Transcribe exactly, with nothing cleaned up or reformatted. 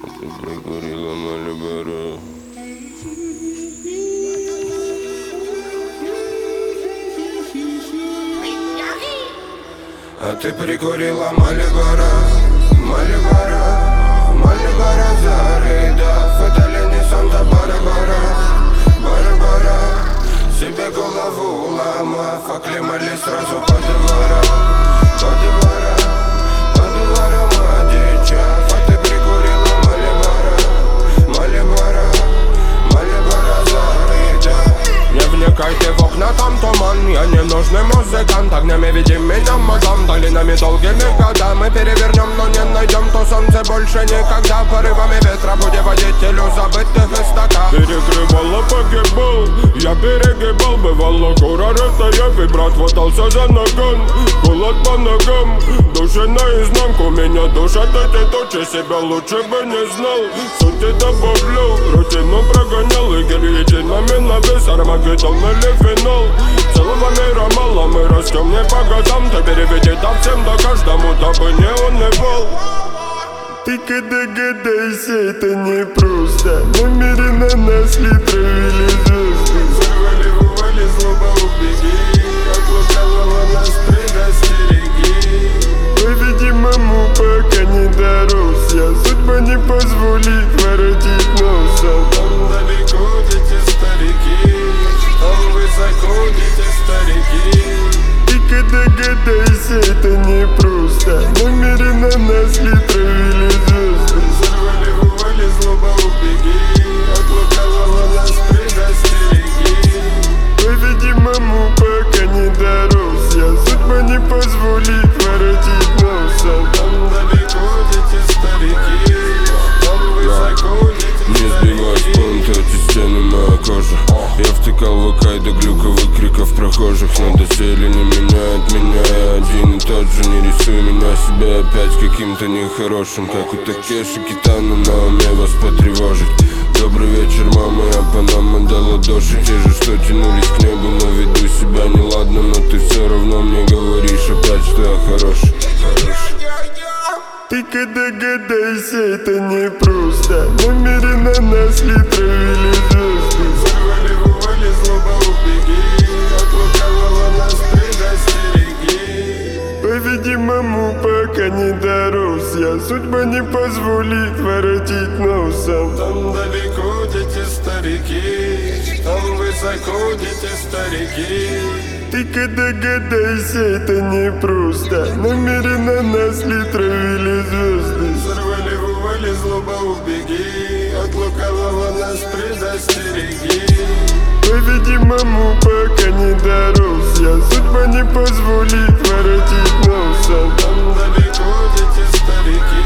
Ты прикурила Мальборо. А ты прикурила Мальборо, Мальборо, Мальборо зарыдав. Это ли не Санта-Барбара, Барбара? Себе голову ломав, оклемали сразу по дворам, по дворам, по дворам одичав. А ты прикурила Мальборо, Мальборо, Мальборо зарыдав. Не вникайте в окна, там туман. Я не нужный музыкант. Огнями веди меня, мадам. Долинами долгими года мы перевернем, но не найдем то солнце больше никогда. Порывами ветра будем водителю забытых истоках. Перекрывало, погибал, я перегибал. Бывало, кура рытая, и брат хватался за ноган. Холод по ногам, души наизнанку. Меня душат эти тучи, себя лучше бы не знал. Сути добавлял, рутину прогонял. И гильотинами навес, Армагеддон или финал. Целого мира мало, мы растем не по годам. Ты переведи там всем да каждому, дабы не унывал. Ты когда гадайся, это не просто. Намеренно нас ли травили звезды. Взорвали, вывали, злоба убеги. От лукавого нас предостереги. По-видимому, пока не дорос я. Судьба не позволит воротить носом. Там далеко дети старики, там высоко дети старики. Ты когда гадайся, это не просто. Намеренно нас ли травили звезды. Взорвали, вывали, злоба убеги. От лукавого нас предостереги. По-видимому, пока не дорос я. Судьба не позволит воротить носом. Там далеко дети старики, там высоко дети Не старики. сбивай с пункта, эти стены моя кожа. Я втыкал в АК до глюковых криков прохожих. Но доселе не меняет меня, я один и тот же. Не рисуй меня себе опять каким-то нехорошим, как у Такеши Китано на уме вас потревожить. Добрый вечер, мама, я Панама до ладоши. Те же, что тянулись к небу, но веду себя неладно. Но ты все равно мне говоришь опять, что я хороший, хороший. Ты когда гадайся, это не просто. Намеренно нас ли травили звезды. Взорвали, вывали, злоба убеги. От лукавого нас предостереги. По-видимому, пока не дорос я. Судьба не позволит воротить носом. Там далеко дети старики, там высоко дети старики. Ты когда гадайся, это не просто. Намеренно нас ли травили звезды. Взорвали, вывали, злоба убеги. От лукавого нас предостереги. По-видимому, пока не дорос я. Судьба не позволит воротить носом. Там далеко дети старики.